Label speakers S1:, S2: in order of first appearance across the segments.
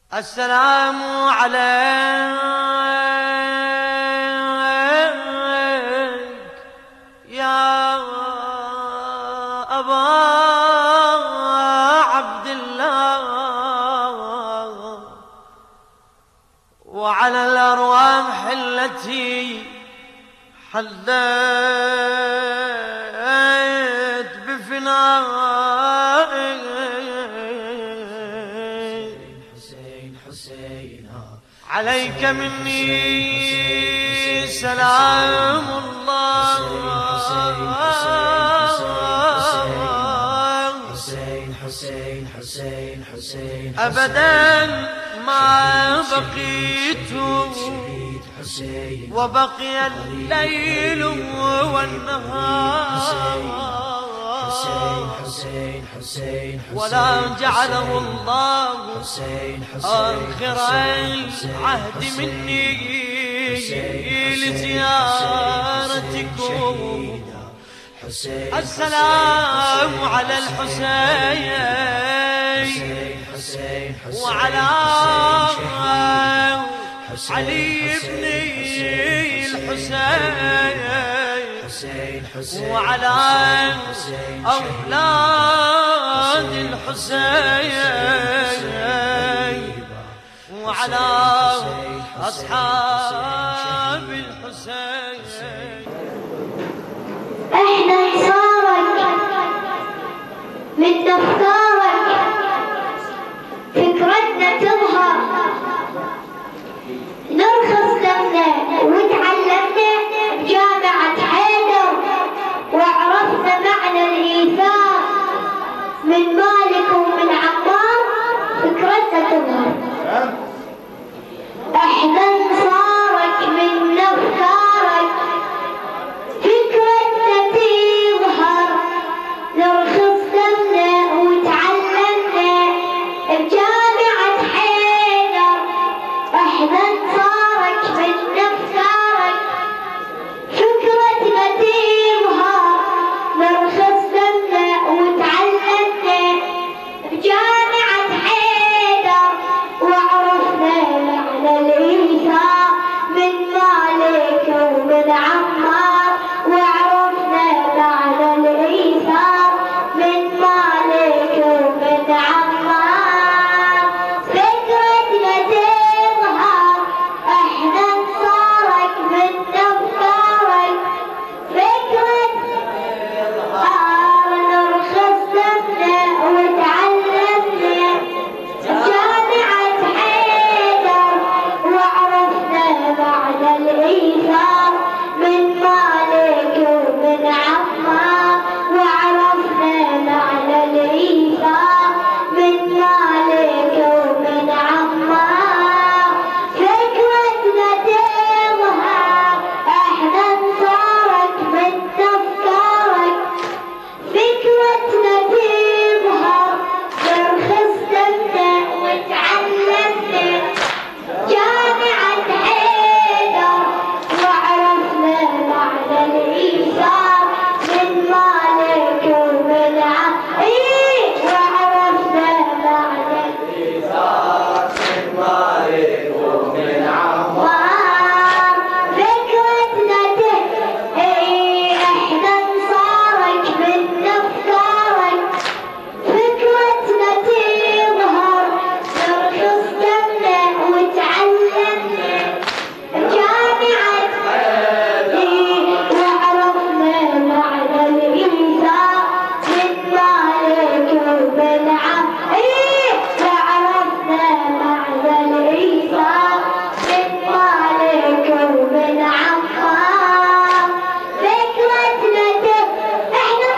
S1: السلام عليك يا أبا عبد الله، وعلى الأرواح التي حلت بفنائك. عليك مني سلام الله، أبدا ما بقيت وبقي الليل والنهار، ولا جعله الله آخر العهد مني لزيارتكم. السلام على الحسين وعلى علي بن الحسين وعلى أولاد الحسين وعلى أصحاب الحسين.
S2: احنا انصارك من افكارك، فكرتنا تظهر، نرخص دمنا وتعلمنا بجامعة حيدر، وعرفنا معنى الإيثار من مالك ومن عمار، فكرتنا تظهر. احنا انصارك من افكارك، فكرتنا تظهر، نرخص دمنا وتعلمنا بجامعة حيدر. احنا انصارك من افكارك، فكرتنا تظهر، نرخص دمنا وتعلمنا بجامعة حيدر، وعرفنا معنى الإيثار من مالك ومن عمار، وعرفنا معنى الإيثار من مالك ومن عمار، فكرتنا تظهر. احنا انصارك من افكارك، فكرتنا تظهر، نرخص دمنا وتعلمنا جامعة حيدر، وعرفنا معنى الإيثار من مالك ومن عمار، وعرفنا معنى الإيثار من مالك ومن عمار، فكرتنا تظهر. احنا انصارك من افكارك، فكرتنا تظهر، نرخص دمنا وتعلمنا جامعة حيدر، وعرفنا معنى الإيثار من مالك ومن عمار، وعرفنا معنى الإيثار من مالك ومن عمار، فكرتنا احنا انصارك من افكارك، فكرتنا تظهر، نرخص دمنا وتعلمنا جامعة حيدر، وعرفنا معنى الإيثار من مالك ومن عمار، وعرفنا معنى الإيثار من مالك ومن عمار، فكرتنا احنا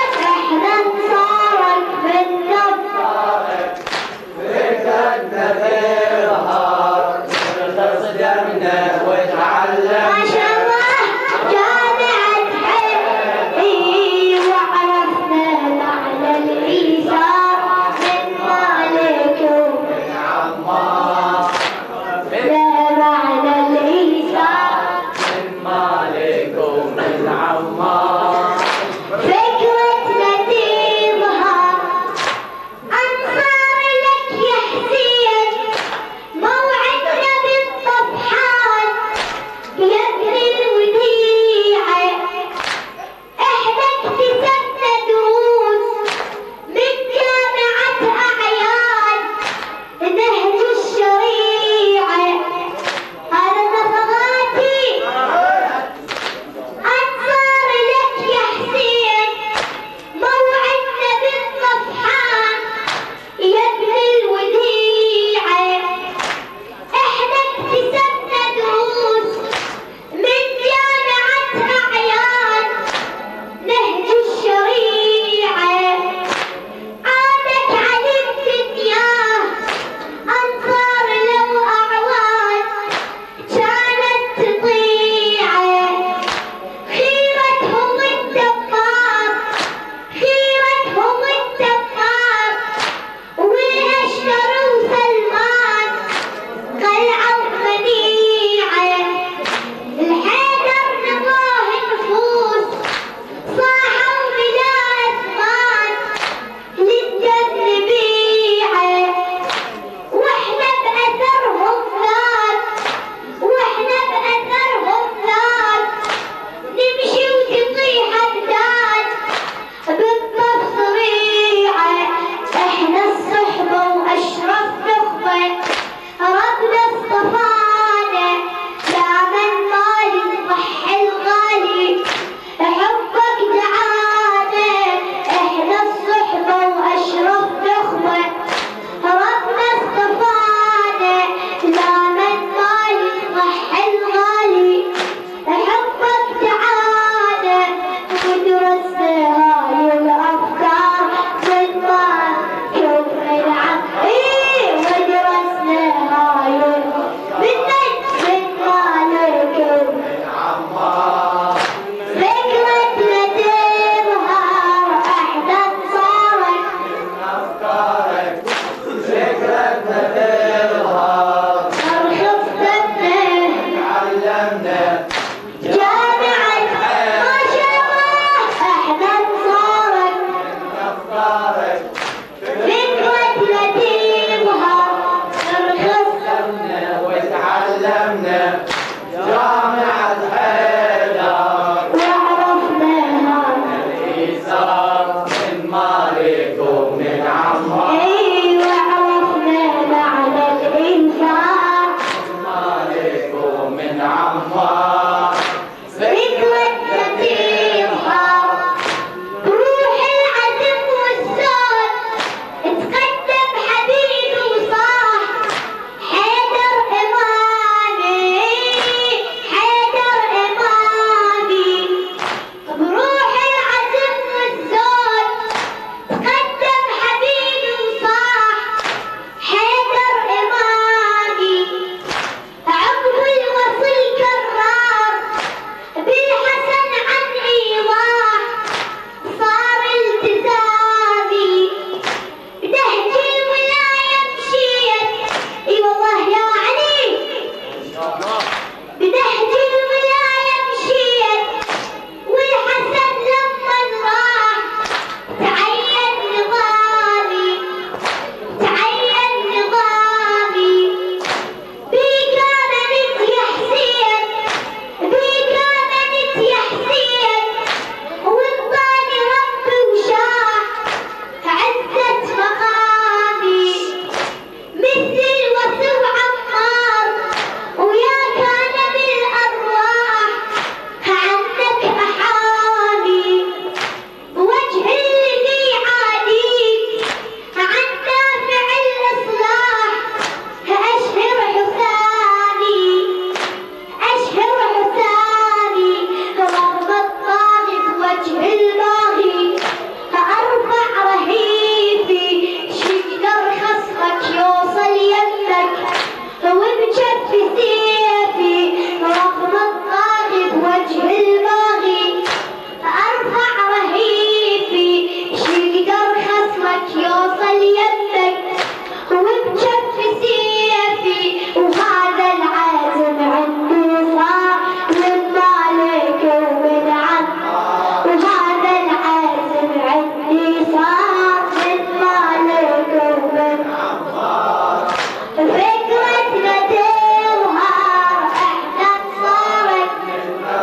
S2: انصارك من افكارك، فكرتنا تظهر، نرخص دمنا وتعلمنا ما شاء الله جامعة حيدر، وعرفنا معنى الإيثار من مالك ومن عمار، معنى الإيثار من مالك ومن عمار، فكرتنا تظهر. انصار لك يا حسين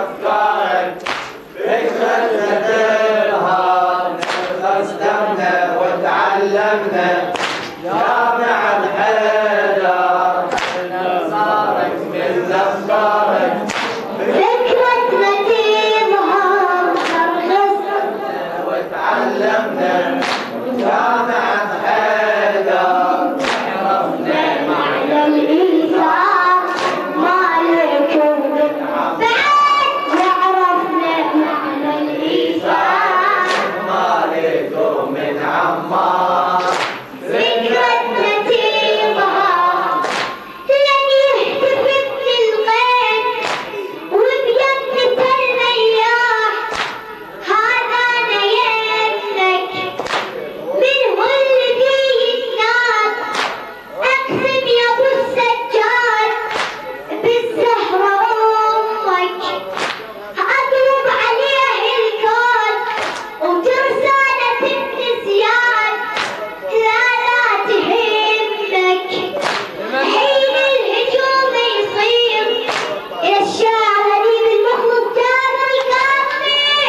S3: أفكارك فكرتنا تظهر نرخص دمنا وتعلمنا جامع الحيدر صارت من أفكارك
S2: فكرتنا تظهر نرخص
S3: وتعلمنا جامع الحيدر عرفنا
S2: معنى الإيثار مالكم بعد وعرفنا معنى الإيثار
S3: مالكم من عمار
S2: فكرتنا تظهر لن يهتف للغيب وبيمنة الرياح هذا نيمك من هو اللي فيه النار اقسم يا ابو السجاد بالزهرة امك اقلب عليه الكون وترسانة النسيان لا تهمك حين الهجوم يصير يا الشاعر هديب المخلص جاب القافية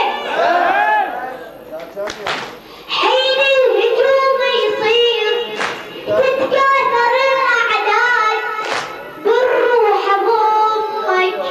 S2: حين الهجوم يصير تتكاثر الأعداد بالروح بأمك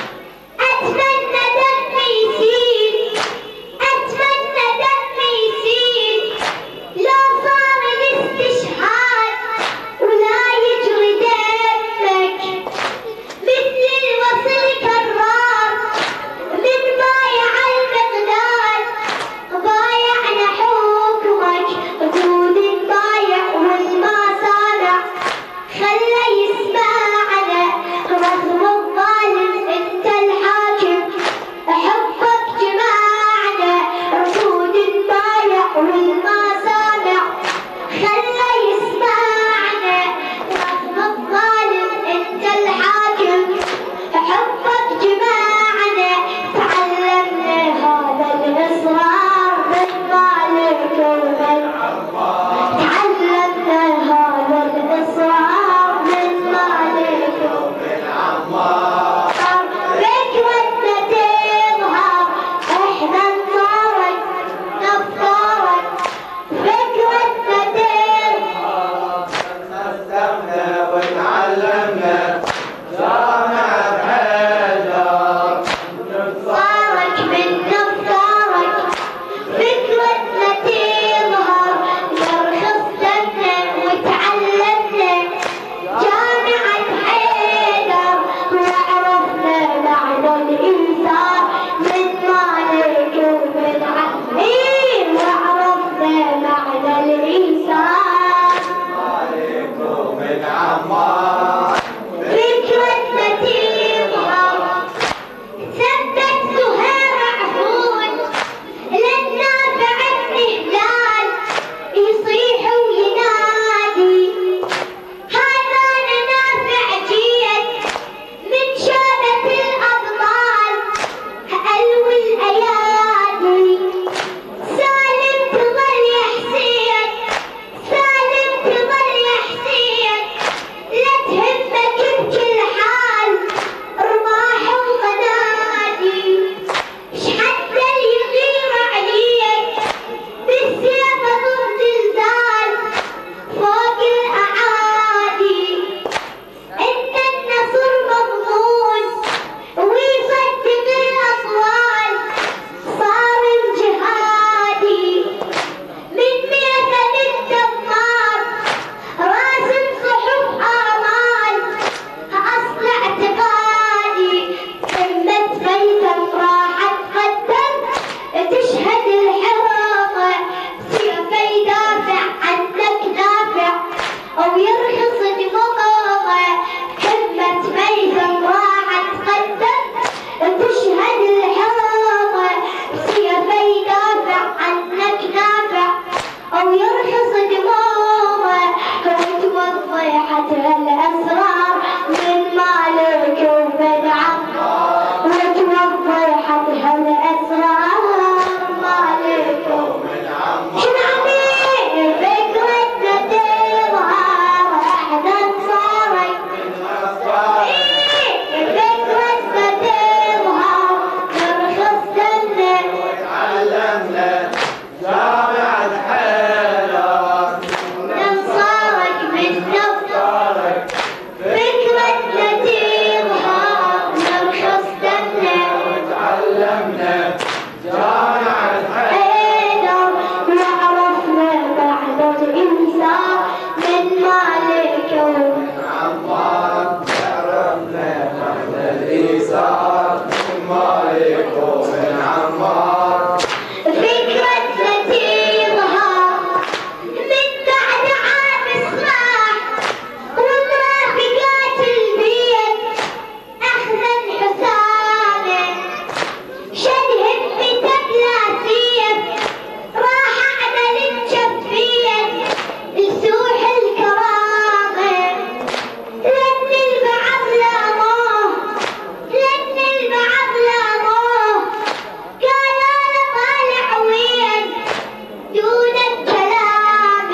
S2: أتمنى دمي يسيل أتمنى دمي يسيل لو صار الاستشهاد ولا يجري دمك مثل الوصل كرار من بايع المقدار بايعنا حكمك قود بايع والما سامع خلى يسمعنا رغم الظالم انت الحاكم حبك جمعنا ركود بايع والما سامع خلى يسمعنا رغم الظالم انت الحاكم حبك جمعنا تعلمنا هذا الاسرار من مالك ومن تعلمنا هذا الاسرار من مالك
S3: من عمار
S2: فكرتنا تظهر احنا نصارك نفطارك فكرتنا تظهر
S3: استمنا وتعلمنا جامع الحيدر
S2: صارك من نفطارك فكرتنا تظهر نرخص دمنا وتعلمنا جامعة حيدر وعرفنا معنى الإيثار من مالك ومن عمير وعرفنا معنى الإيثار
S3: مالكم من عمار
S2: فكرتنا تظهر ثبت زهير عهود للنافع النهلال يصيح وينادي هذا نافع جيد من شابة الأبطال ألو الأيادي سالم تظل يا حسين سالم تظل يا حسين لا تهمك بكل حال رماح وغنادي شحد يغير عليك بالسيف ضد زلزال فوق الأعادي إن النصر مضمون ويصدق الأطوال صار الجهادي من ميثم الدمار راسم صحف آمال أصل اعتقادي همة ميثم راح تقدم تشهد الحراقة سيفه يدافع عنك نافع أو يرخص دماغه همة ميثم راح تقدم تشهد الحراقة سيفه يدافع عنك نافع أو يرخص دماغه وتوضحت هالأسرار من مالك ومن عمار وتوضحت هالأسرار مالك
S3: من عمار
S2: شنو عمي فكرتنا تظهر احنا نصارك
S3: من أفكارك
S2: فكرتنا تظهر
S3: عليكم من عمار
S2: فكرتنا تظهر من بعد عام إصلاح ومرافقات البيت أخذا حسامه شد همتك لا سيف راح أعمل الجفية لسوح الكرامة لأن البعض لاموه لأن البعض لاموه قالوا له طالع وين دون الكلام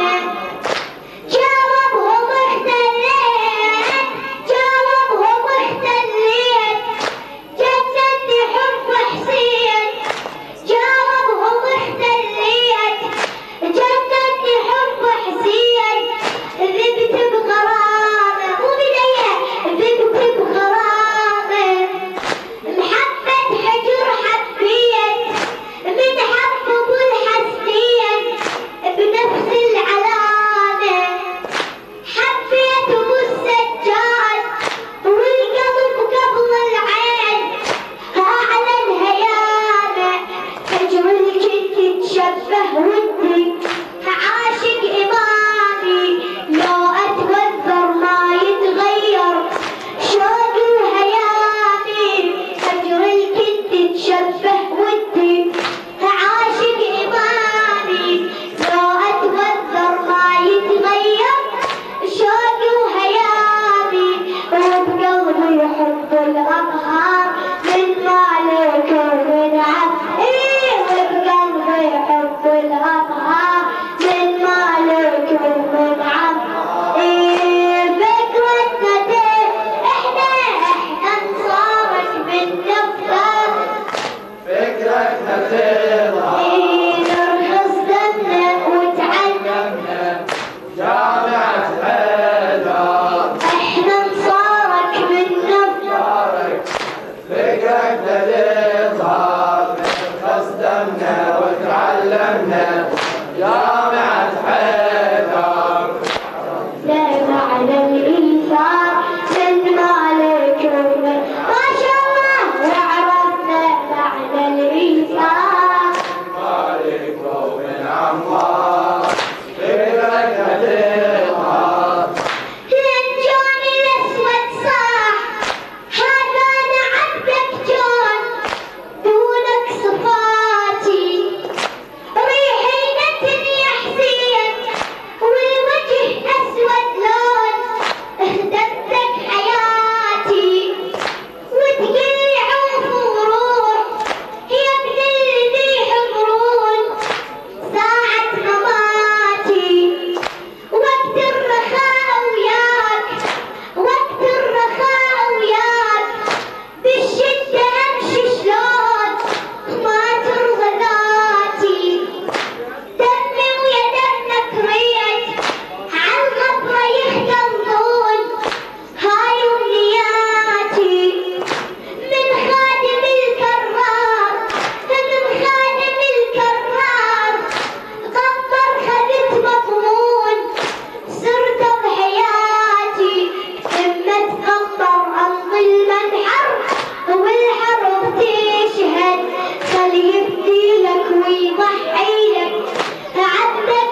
S2: جاوبهم اختليت جاوبهم اختليت جنني حب حسين جاوبهم اختليت جنني حب حسين ذبت بغرامه مو بديه ذبت بغرامه محبة حجر حبيت من حب ابو الحسنين بنفس العلامة حبيت ابو السجاد والقلب قبل العين على الهيامة حجر الكنت تشبه ودي عاشق إمامي لو أتوذر ما يتغير شوق وهيامي حجر الكنت تشبه ودي عاشق إمامي لو أتوذر ما يتغير شوق وهيامي وبقلبي يحب الأطهار من مالك ومن عم وبقلبي يحب الأطهار من مالك ومن عم فكرتنا احنا انصارك بالنفاق
S3: فكرتنا تظهر
S2: نرخص دمنا وتعلمنا
S3: جامعة حيدر
S2: احنا انصارك بالنفاق
S3: فكرتنا تظهر نرخص دمنا وتعلمنا جامعة حيدر
S2: لا معنى الإيثار من مالك ومن ما شاء الله وعرفنا معنى الإيثار
S3: عليكم من عمار فكرتنا تظهر
S2: للجون الأسود صاح هذا أنا عبدك جون دونك صفاتي ريحي نتن يا حسين والوجه أسود لون اخدمتك حياتي وتقلي عوف وروح يا ابن الذي حمرون ساعة مماتي وقت الرخاء وياك وقت الرخاء وياك بالشدة أمشي شلون ما ترضى ذاتي دمي ويا دمك ريت عالغبرة يختلطون هاي أمنياتي من خادم الكرار من خادم الكرار غبر خذت مضمون صرت بحياتي لما تغبر أمضي المنحر والحرب تشهد خلي يبدي لك ويضحي لك عبدك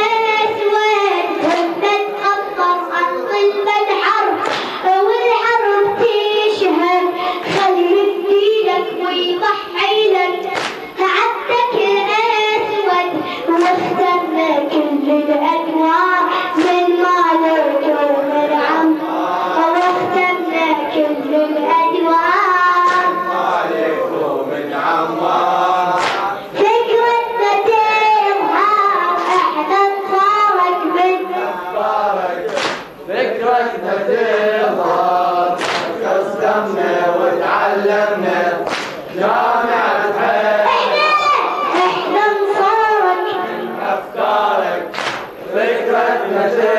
S2: الأسود لما تغبر أمضي المنحر والحرب تشهد خلي يبدي لك ويضحي لك عبدك الأسود واخترنا كل الأنوار من مالك ومن عم واخترنا كل الأنوار
S3: عليكم من عمار
S2: فكرتنا تظهر احنا انصارك
S3: بارك فكرتنا تظهر قسمنا وتعلمنا جامعة حيدر
S2: احنا انصارك
S3: أفكارك فكرتنا تظهر